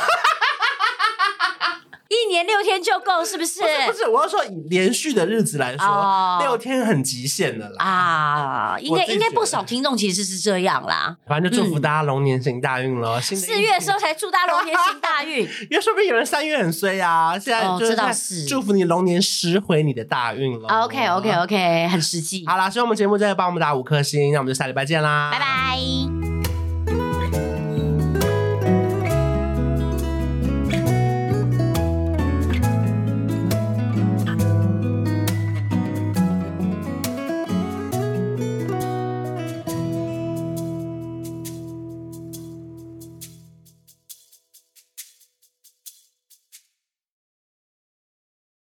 1年6天就够，是不是？ 不是，我要说以连续的日子来说，6天很极限的啦。 应该不少听众其实是这样啦。 反正就祝福大家龙年行大运咯。 4月的时候才祝大家龙年行大运， 因为说不定有人3月很衰啊。现在就是祝福你龙年拾回你的大运咯。 OK， 很实际。 好啦，希望我们节目真的帮我们打5颗星，那我们就下礼拜见啦， 拜拜。